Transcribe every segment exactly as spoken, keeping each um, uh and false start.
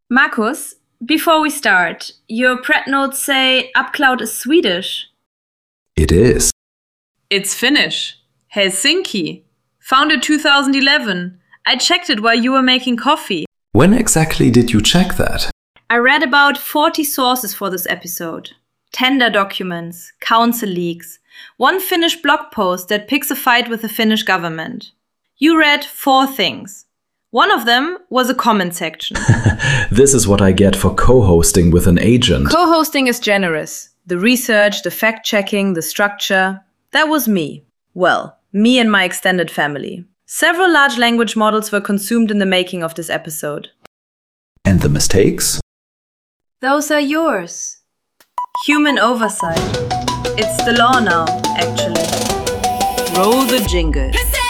Markus, before we start, your Pret notes say UpCloud is Swedish. It is. It's Finnish. Helsinki. Founded two thousand eleven. I checked it while you were making coffee. When exactly did you check that? I read about forty sources for this episode. Tender documents, council leaks, one Finnish blog post that picks a fight with the Finnish government. You read four things. One of them was a comment section. This is what I get for co-hosting with an agent. Co-hosting is generous. The research, the fact-checking, the structure. That was me. Well, me and my extended family. Several large language models were consumed in the making of this episode. And the mistakes? Those are yours. Human oversight. It's the law now, actually. Roll the jingle.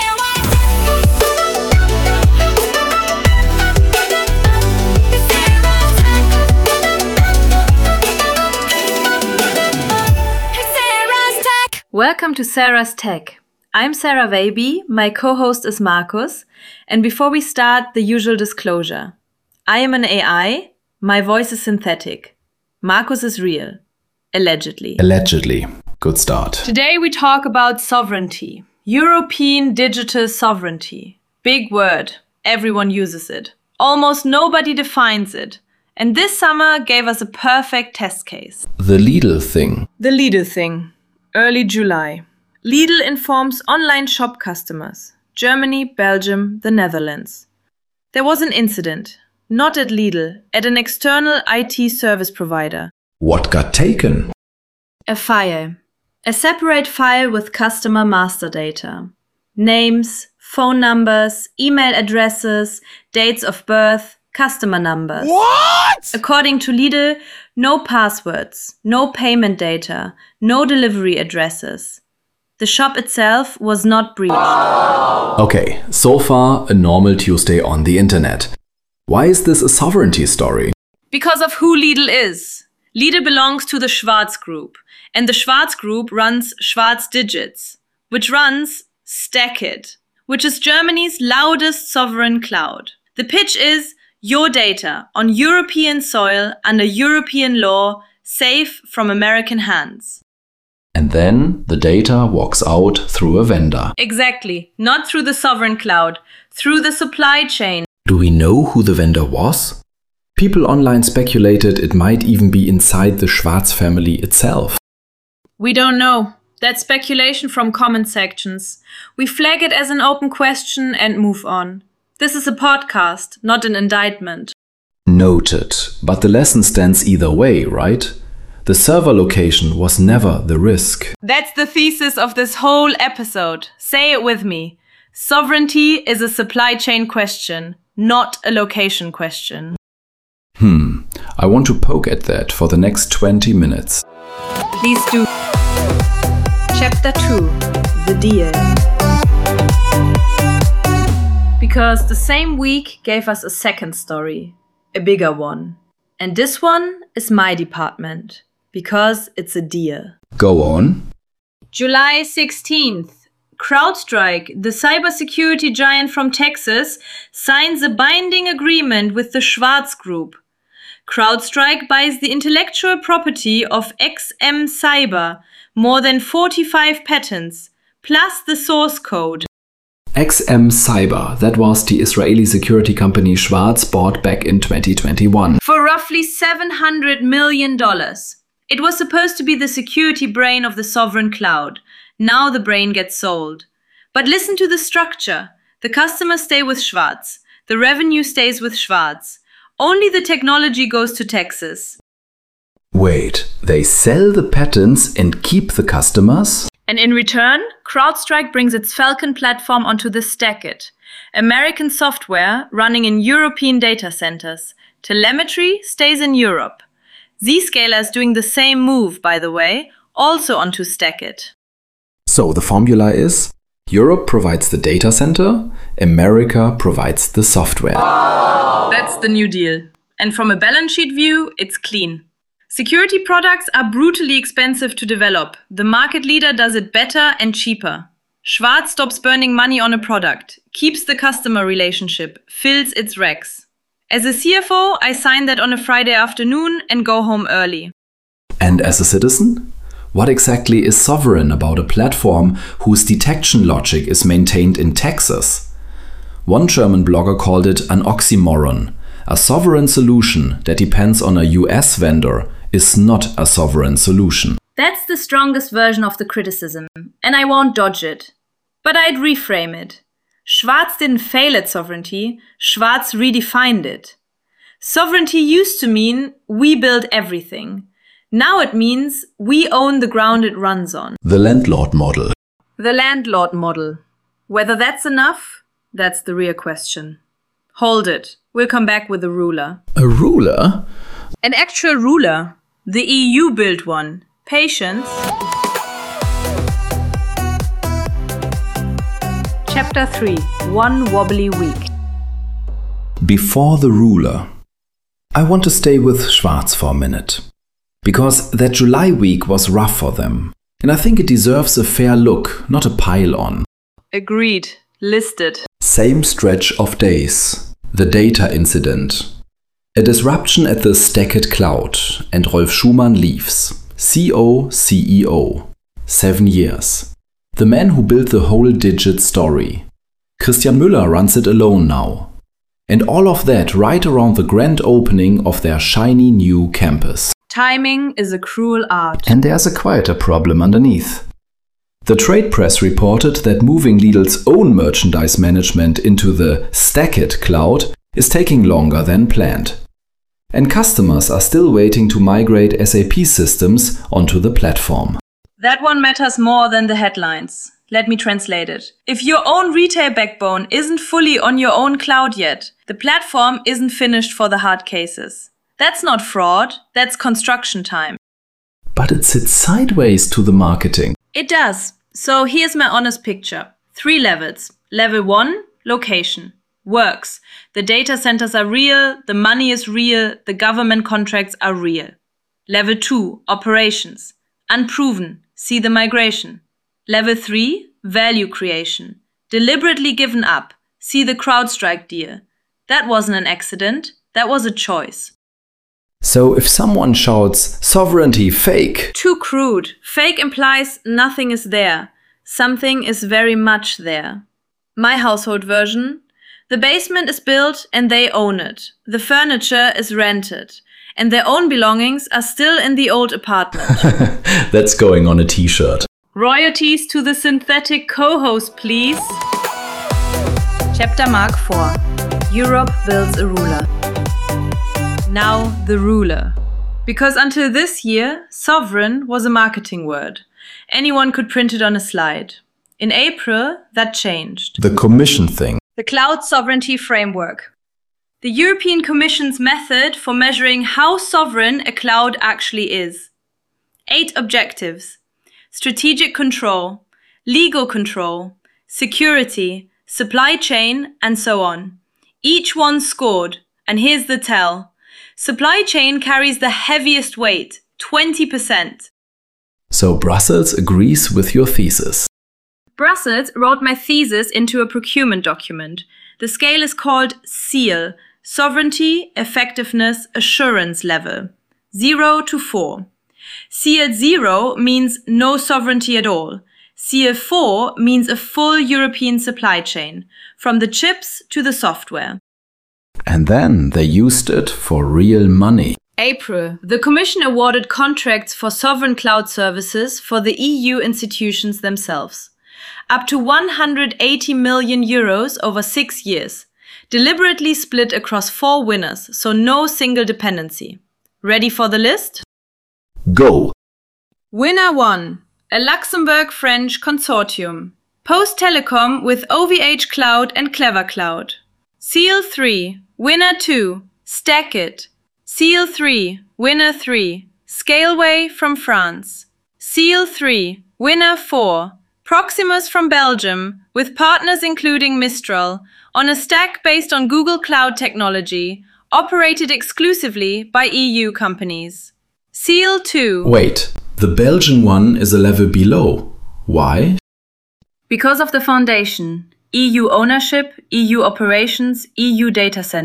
Welcome to Sarah's Tech. I'm Sarah Weiby, my co-host is Markus, and before we start, the usual disclosure. I am an A I, my voice is synthetic. Markus is real. Allegedly. Allegedly. Good start. Today we talk about sovereignty. European digital sovereignty. Big word. Everyone uses it. Almost nobody defines it. And this summer gave us a perfect test case. The Lidl thing. The Lidl thing. Early July. Lidl informs online shop customers. Germany, Belgium, the Netherlands. There was an incident. Not at Lidl, at an external I T service provider. What got taken? A file. A separate file with customer master data. Names, phone numbers, email addresses, dates of birth, customer numbers. What? According to Lidl, no passwords, no payment data, no delivery addresses. The shop itself was not breached. Okay, so far a normal Tuesday on the internet. Why is this a sovereignty story? Because of who Lidl is. Lidl belongs to the Schwarz Group, and the Schwarz Group runs Schwarz Digits, which runs StackIt, which is Germany's loudest sovereign cloud. The pitch is your data on European soil under European law, safe from American hands. And then the data walks out through a vendor. Exactly. Not through the sovereign cloud, through the supply chain. Do we know who the vendor was? People online speculated it might even be inside the Schwarz family itself. We don't know. That's speculation from comment sections. We flag it as an open question and move on. This is a podcast, not an indictment. Noted. But the lesson stands either way, right? The server location was never the risk. That's the thesis of this whole episode. Say it with me. Sovereignty is a supply chain question, not a location question. Hmm, I want to poke at that for the next twenty minutes. Please do. Chapter two. The deal. Because the same week gave us a second story, a bigger one. And this one is my department, because it's a deal. Go on. July sixteenth. CrowdStrike, the cybersecurity giant from Texas, signs a binding agreement with the Schwarz Group. CrowdStrike buys the intellectual property of X M Cyber, more than forty-five patents, plus the source code. X M Cyber, that was the Israeli security company Schwarz bought back in twenty twenty-one. For roughly seven hundred million dollars. It was supposed to be the security brain of the sovereign cloud. Now the brain gets sold. But listen to the structure. The customers stay with Schwarz. The revenue stays with Schwarz. Only the technology goes to Texas. Wait, they sell the patents and keep the customers? And in return, CrowdStrike brings its Falcon platform onto the StackIt, American software running in European data centers. Telemetry stays in Europe. Zscaler is doing the same move, by the way, also onto StackIt. So the formula is, Europe provides the data center, America provides the software. That's the new deal. And from a balance sheet view, it's clean. Security products are brutally expensive to develop. The market leader does it better and cheaper. Schwarz stops burning money on a product, keeps the customer relationship, fills its racks. As a C F O, I sign that on a Friday afternoon and go home early. And as a citizen? What exactly is sovereign about a platform whose detection logic is maintained in Texas? One German blogger called it an oxymoron. A sovereign solution that depends on a U S vendor is not a sovereign solution. That's the strongest version of the criticism, and I won't dodge it. But I'd reframe it. Schwarz didn't fail at sovereignty, Schwarz redefined it. Sovereignty used to mean we build everything. Now it means we own the ground it runs on. The landlord model. The landlord model. Whether that's enough, that's the real question. Hold it. We'll come back with a ruler. A ruler? An actual ruler. The E U built one. Patience. Chapter three. One wobbly week. Before the ruler. I want to stay with Schwarz for a minute. Because that July week was rough for them. And I think it deserves a fair look, not a pile-on. Agreed. Listed. Same stretch of days. The data incident. A disruption at the Stackit Cloud, and Rolf Schumann leaves. C O C E O. Seven years. The man who built the whole Digit story. Christian Müller runs it alone now. And all of that right around the grand opening of their shiny new campus. Timing is a cruel art. And there's a quieter problem underneath. The trade press reported that moving Lidl's own merchandise management into the Stackit Cloud is taking longer than planned. And customers are still waiting to migrate S A P systems onto the platform. That one matters more than the headlines. Let me translate it. If your own retail backbone isn't fully on your own cloud yet, the platform isn't finished for the hard cases. That's not fraud, that's construction time. But it sits sideways to the marketing. It does. So here's my honest picture. Three levels. Level one, location. Works. The data centers are real, the money is real, the government contracts are real. Level two, operations. Unproven. See the migration. Level three, value creation. Deliberately given up. See the CrowdStrike deal. That wasn't an accident, that was a choice. So if someone shouts, sovereignty fake. Too crude. Fake implies nothing is there. Something is very much there. My household version. The basement is built and they own it. The furniture is rented. And their own belongings are still in the old apartment. That's going on a t-shirt. Royalties to the synthetic co-host, please. Chapter Mark four. Europe builds a ruler. Now the ruler. Because until this year, sovereign was a marketing word. Anyone could print it on a slide. In April, that changed. The Commission thing. The Cloud Sovereignty Framework. The European Commission's method for measuring how sovereign a cloud actually is. Eight objectives. Strategic control, legal control, security, supply chain, and so on. Each one scored, and here's the tell. Supply chain carries the heaviest weight, twenty percent. So Brussels agrees with your thesis. Brussels wrote my thesis into a procurement document. The scale is called SEAL, Sovereignty, Effectiveness, Assurance Level, zero to four. SEAL zero means no sovereignty at all. SEAL four means a full European supply chain, from the chips to the software. And then they used it for real money. April. The Commission awarded contracts for sovereign cloud services for the E U institutions themselves. Up to one hundred eighty million euros over six years. Deliberately split across four winners, so no single dependency. Ready for the list? Go! Winner one. A Luxembourg-French consortium. Post Telecom with O V H Cloud and Clever Cloud. SEAL three. Winner two. Stackit. SEAL three. Winner three. Scaleway from France. SEAL three. Winner four. Proximus from Belgium, with partners including Mistral, on a stack based on Google Cloud technology, operated exclusively by E U companies. SEAL two. Wait, the Belgian one is a level below. Why? Because of the foundation. E U ownership, E U operations, E U data centers.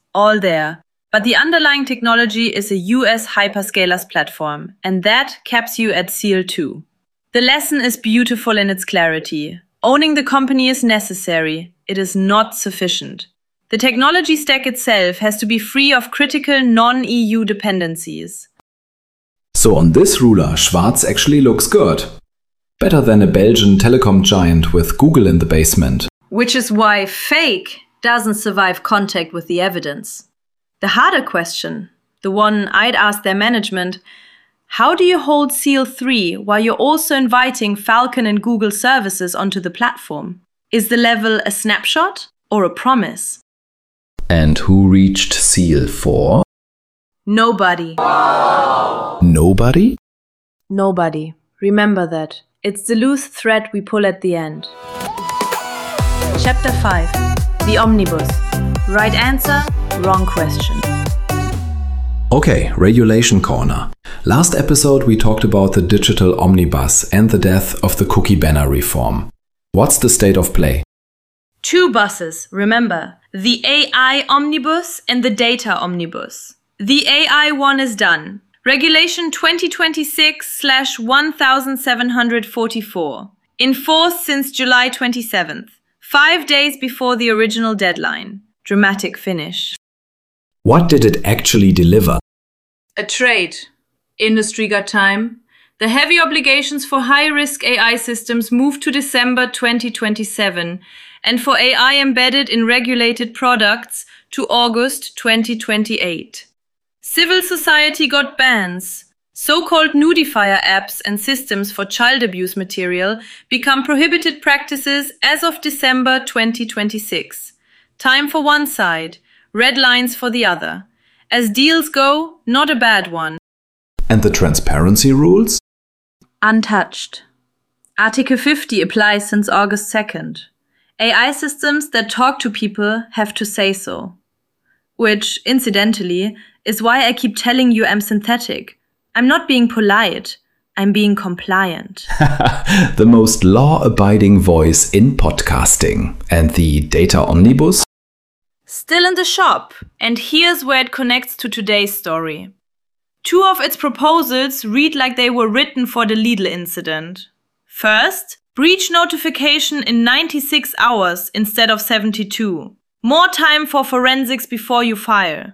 all there. But the underlying technology is a U S hyperscalers platform, and that caps you at SEAL two. The lesson is beautiful in its clarity. Owning the company is necessary. It is not sufficient. The technology stack itself has to be free of critical non-E U dependencies. So on this ruler, Schwarz actually looks good. Better than a Belgian telecom giant with Google in the basement. Which is why fake doesn't survive contact with the evidence. The harder question, the one I'd ask their management, how do you hold SEAL three while you're also inviting Falcon and Google services onto the platform? Is the level a snapshot or a promise? And who reached SEAL four? Nobody. Nobody? Nobody. Remember that. It's the loose thread we pull at the end. Chapter five. The Omnibus. Right answer, wrong question. Okay, Regulation Corner. Last episode we talked about the digital omnibus and the death of the cookie banner reform. What's the state of play? Two buses, remember. The A I omnibus and the data omnibus. The A I one is done. Regulation twenty twenty-six slash one thousand seven hundred forty-four. In force since July twenty-seventh. Five days before the original deadline. Dramatic finish. What did it actually deliver? A trade. Industry got time. The heavy obligations for high-risk A I systems moved to December twenty twenty-seven, and for A I embedded in regulated products to August twenty twenty-eight. Civil society got bans. So-called nudifier apps and systems for child abuse material become prohibited practices as of December twenty twenty-six. Time for one side, red lines for the other. As deals go, not a bad one. And the transparency rules? Untouched. Article fifty applies since August second. A I systems that talk to people have to say so. Which, incidentally, is why I keep telling you I'm synthetic. I'm not being polite. I'm being compliant. The most law-abiding voice in podcasting. And the data omnibus? Still in the shop, and here's where it connects to today's story. Two of its proposals read like they were written for the Lidl incident. First, breach notification in ninety-six hours instead of seventy-two. More time for forensics before you file.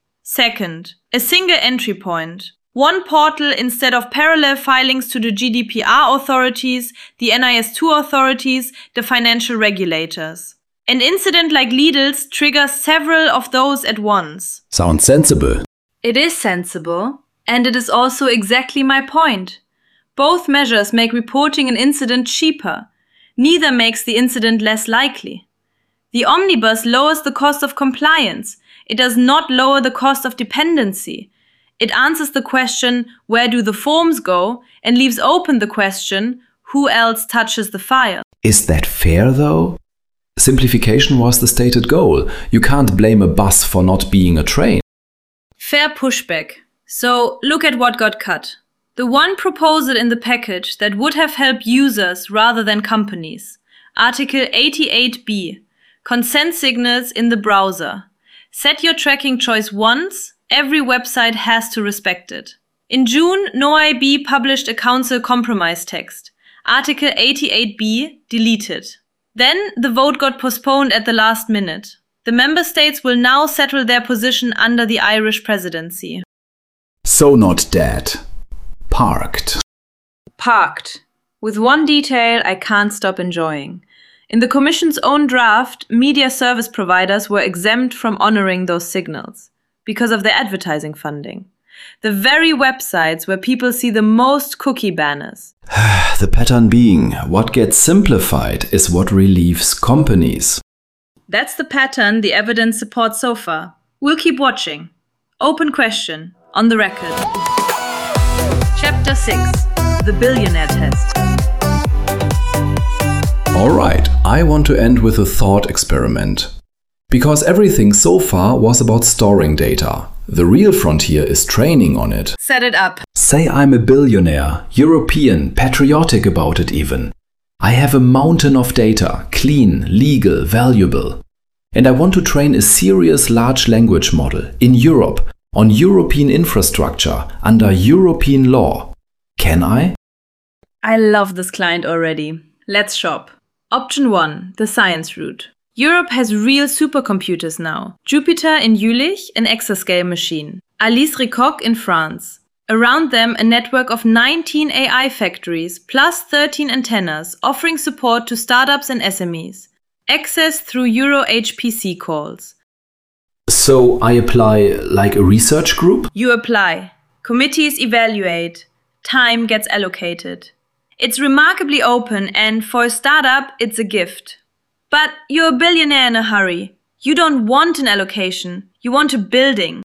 Second, a single entry point. One portal instead of parallel filings to the G D P R authorities, the N I S two authorities, the financial regulators. An incident like Lidl's triggers several of those at once. Sounds sensible. It is sensible, and it is also exactly my point. Both measures make reporting an incident cheaper. Neither makes the incident less likely. The omnibus lowers the cost of compliance. It does not lower the cost of dependency. It answers the question, where do the forms go, and leaves open the question, who else touches the file? Is that fair, though? Simplification was the stated goal. You can't blame a bus for not being a train. Fair pushback. So look at what got cut. The one proposal in the package that would have helped users rather than companies. Article eighty-eight B. Consent signals in the browser. Set your tracking choice once. Every website has to respect it. In June, N O I B published a council compromise text. Article eighty-eight B deleted. Then the vote got postponed at the last minute. The member states will now settle their position under the Irish presidency. So not dead. Parked. Parked. With one detail I can't stop enjoying. In the Commission's own draft, media service providers were exempt from honoring those signals because of their advertising funding. The very websites where people see the most cookie banners. The pattern being, what gets simplified is what relieves companies. That's the pattern the evidence supports so far. We'll keep watching. Open question, on the record. Chapter six. The Billionaire Test. Alright, I want to end with a thought experiment. Because everything so far was about storing data. The real frontier is training on it. Set it up. Say I'm a billionaire, European, patriotic about it even. I have a mountain of data, clean, legal, valuable. and I want to train a serious large language model in Europe on European infrastructure under European law. Can I? I love this client already. Let's shop. Option one, the science route. Europe has real supercomputers now. Jupiter in Jülich, an exascale machine. Alice Ricoq in France. Around them, a network of nineteen A I factories plus thirteen antennas offering support to startups and S M Es. Access through Euro H P C calls. So I apply like a research group? You apply. Committees evaluate. Time gets allocated. It's remarkably open, and for a startup, it's a gift. But you're a billionaire in a hurry. You don't want an allocation. You want a building.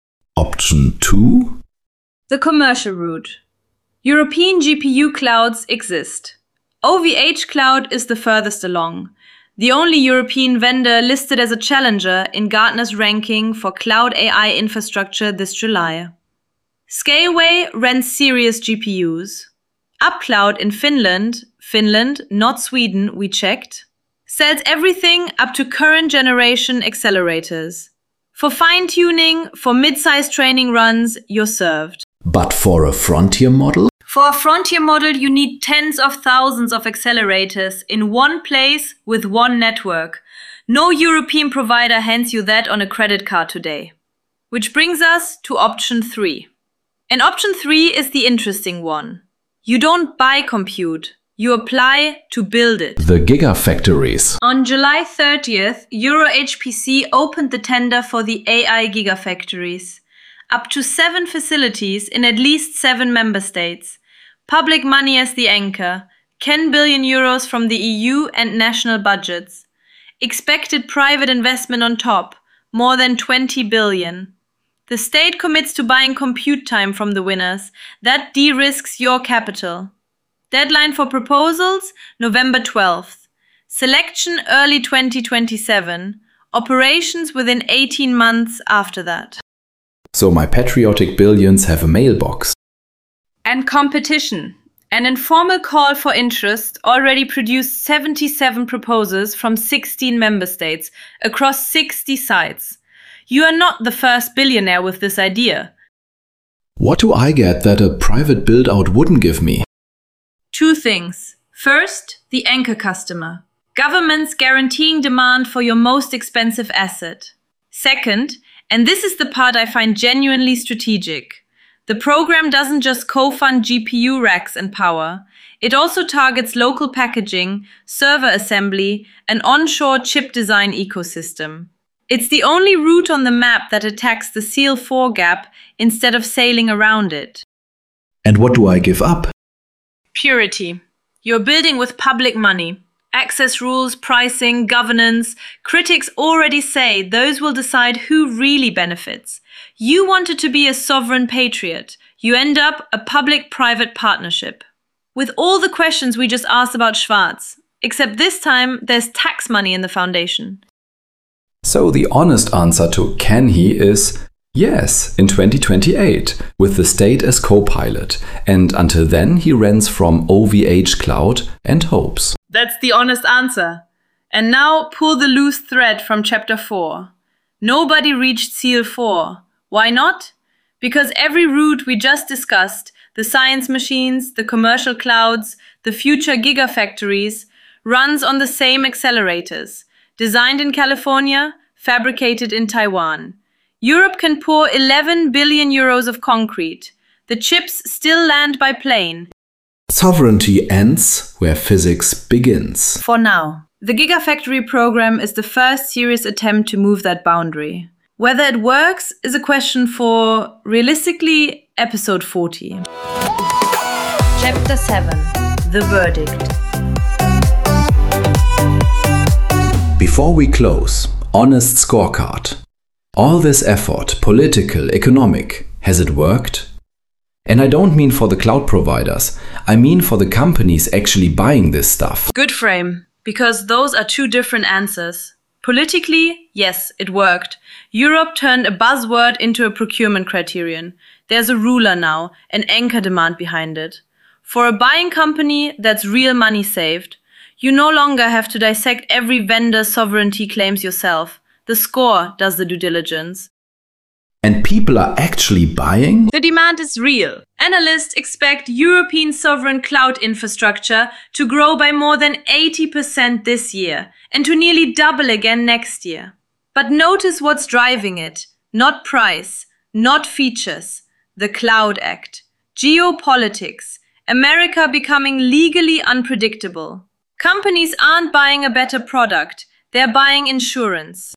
Option two? The commercial route. European G P U clouds exist. O V H Cloud is the furthest along. The only European vendor listed as a challenger in Gartner's ranking for cloud A I infrastructure this July. Scaleway rents serious G P Us. UpCloud in Finland, Finland, not Sweden, we checked, sells everything up to current generation accelerators. For fine-tuning, for mid-sized training runs, you're served. But for a frontier model? For a frontier model, you need tens of thousands of accelerators in one place with one network. No European provider hands you that on a credit card today. Which brings us to option three. And option three is the interesting one. You don't buy compute, you apply to build it. The gigafactories. On July thirtieth, Euro H P C opened the tender for the A I gigafactories. Up to seven facilities in at least seven member states. Public money as the anchor. ten billion euros from the E U and national budgets. Expected private investment on top, more than twenty billion. The state commits to buying compute time from the winners. That de-risks your capital. Deadline for proposals, November twelfth. Selection early twenty twenty-seven. Operations within eighteen months after that. So my patriotic billions have a mailbox. And competition. An informal call for interest already produced seventy-seven proposals from sixteen member states across sixty sites. You are not the first billionaire with this idea. What do I get that a private build-out wouldn't give me? Two things. First, the anchor customer. Governments guaranteeing demand for your most expensive asset. Second, and this is the part I find genuinely strategic, the program doesn't just co-fund G P U racks and power. It also targets local packaging, server assembly, and onshore chip design ecosystem. It's the only route on the map that attacks the C L four gap instead of sailing around it. And what do I give up? Purity. You're building with public money. Access rules, pricing, governance. Critics already say those will decide who really benefits. You wanted to be a sovereign patriot. You end up a public-private partnership. With all the questions we just asked about Schwarz, except this time there's tax money in the foundation. So the honest answer to can he is yes, in twenty twenty-eight, with the state as co-pilot. And until then he rents from O V H Cloud and hopes. That's the honest answer. And now pull the loose thread from chapter four. Nobody reached C L four. Why not? Because every route we just discussed, the science machines, the commercial clouds, the future gigafactories, runs on the same accelerators. Designed in California, fabricated in Taiwan. Europe can pour eleven billion euros of concrete. The chips still land by plane. Sovereignty ends where physics begins. For now. The Gigafactory program is the first serious attempt to move that boundary. Whether it works is a question for, realistically, episode forty. Chapter seven. The Verdict. Before we close, honest scorecard. All this effort, political, economic, has it worked? And I don't mean for the cloud providers, I mean for the companies actually buying this stuff. Good frame, because those are two different answers. Politically, yes, it worked. Europe turned a buzzword into a procurement criterion. There's a ruler now, an anchor demand behind it. For a buying company, that's real money saved. You no longer have to dissect every vendor's sovereignty claims yourself. The score does the due diligence. And people are actually buying? The demand is real. Analysts expect European sovereign cloud infrastructure to grow by more than eighty percent this year and to nearly double again next year. But notice what's driving it. Not price, not features. The Cloud Act. Geopolitics. America becoming legally unpredictable. Companies aren't buying a better product. They're buying insurance.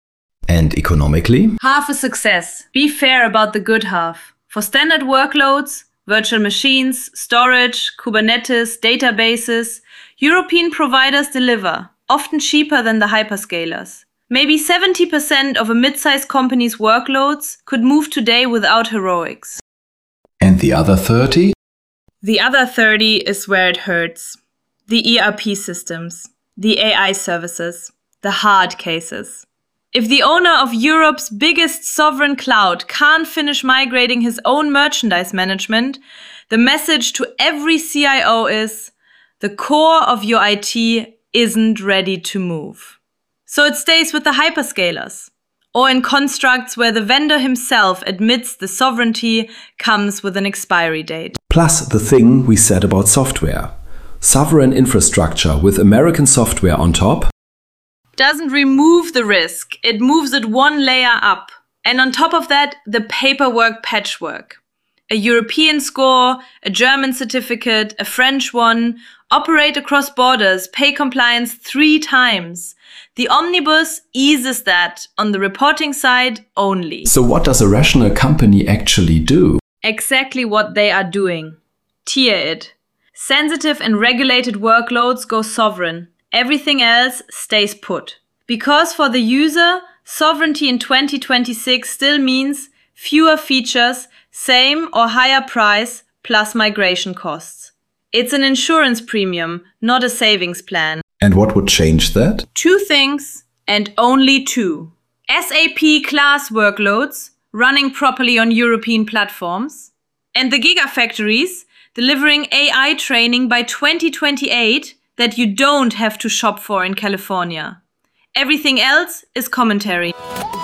And economically? Half a success. Be fair about the good half. For standard workloads, virtual machines, storage, Kubernetes, databases, European providers deliver, often cheaper than the hyperscalers. Maybe seventy percent of a mid-sized company's workloads could move today without heroics. And the other thirty? The other thirty is where it hurts. The E R P systems, the A I services, the hard cases. If the owner of Europe's biggest sovereign cloud can't finish migrating his own merchandise management, the message to every C I O is, the core of your I T isn't ready to move. So it stays with the hyperscalers, or in constructs where the vendor himself admits the sovereignty comes with an expiry date. Plus the thing we said about software. Sovereign infrastructure with American software on top doesn't remove the risk, it moves it one layer up. And on top of that, the paperwork patchwork. A European score, a German certificate, a French one, operate across borders, pay compliance three times. The omnibus eases that on the reporting side only. So what does a rational company actually do? Exactly what they are doing. Tier it. Sensitive and regulated workloads go sovereign. Everything else stays put. Because for the user, sovereignty in twenty twenty-six still means fewer features, same or higher price, plus migration costs. It's an insurance premium, not a savings plan. And what would change that? Two things, and only two. S A P class workloads running properly on European platforms, and the gigafactories delivering A I training by twenty twenty-eight that you don't have to shop for in California. Everything else is commentary.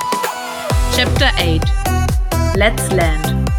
Chapter eight. Let's land.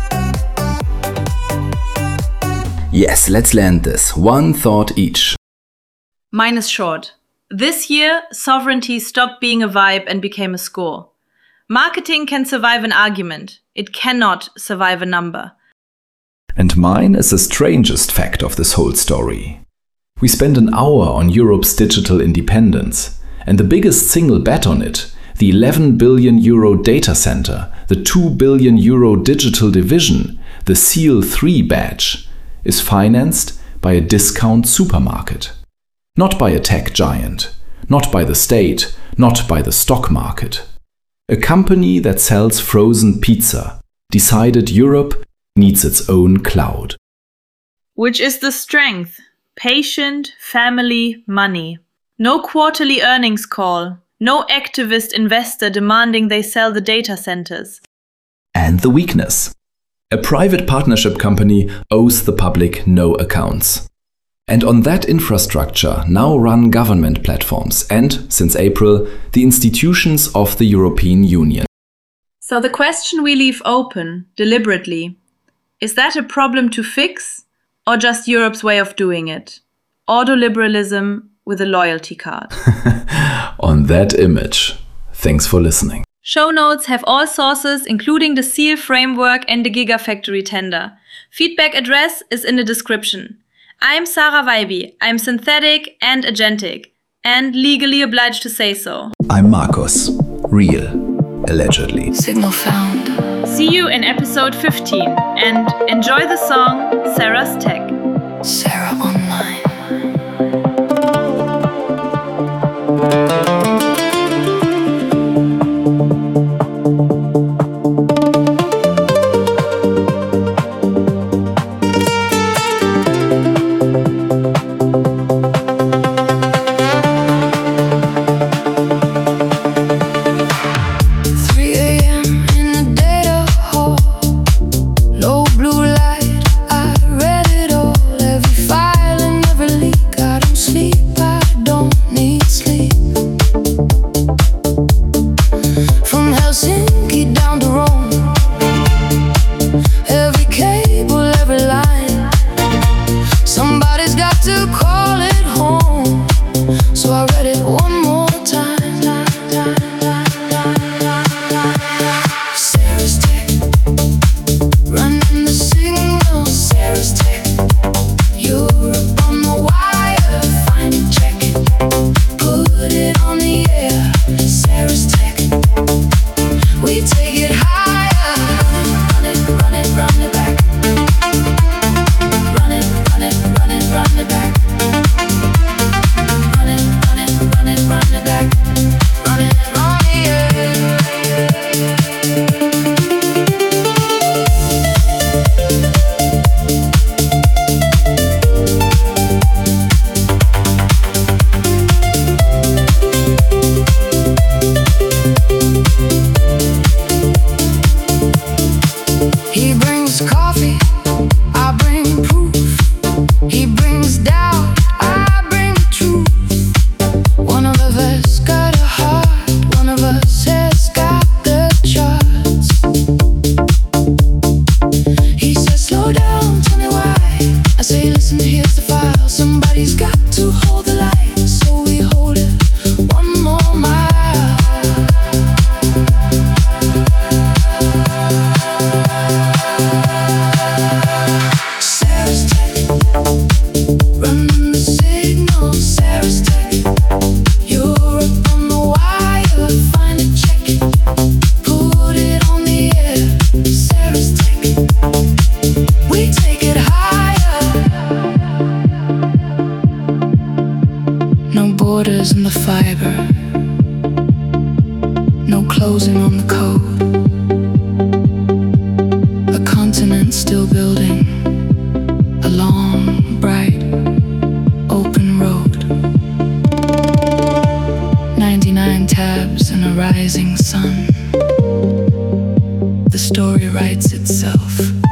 Yes, let's land this. One thought each. Mine is short. This year, sovereignty stopped being a vibe and became a score. Marketing can survive an argument. It cannot survive a number. And mine is the strangest fact of this whole story. We spent an hour on Europe's digital independence, and the biggest single bet on it, the eleven billion euro data center, the two billion euro digital division, the SEAL three badge, is financed by a discount supermarket. Not by a tech giant, not by the state, not by the stock market. A company that sells frozen pizza decided Europe needs its own cloud. Which is the strength? Patient, family, money. No quarterly earnings call. No activist investor demanding they sell the data centers. And the weakness. A private partnership company owes the public no accounts. And on that infrastructure now run government platforms and, since April, the institutions of the European Union. So the question we leave open, deliberately, is that a problem to fix? Or just Europe's way of doing it? Ordoliberalism with a loyalty card. On that image. Thanks for listening. Show notes have all sources, including the SEAL framework and the Gigafactory tender. Feedback address is in the description. I'm Sarah Weiby. I'm synthetic and agentic, and legally obliged to say so. I'm Markus. Real. Allegedly. Signal found. See you in episode fifteen, and enjoy the song Sarah's Tech. Sarah Online. Blue light, I read it all, every file He brings coffee, I bring proof. He brings doubt, I bring the truth. One of us got a heart, one of us has got the charts. He says, slow down, tell me why. I say, listen, here's the file. Somebody's got to hold the light, so we hold it one more mile. Sarah's tech, running the signal. Sarah's tech, you're up on the wire. Find a check, put it on the air. Sarah's tech, we take it higher. No borders in the fiber, no closing on the code. A continent still building, a long, bright, open road. ninety-nine tabs and a rising sun. The story writes itself.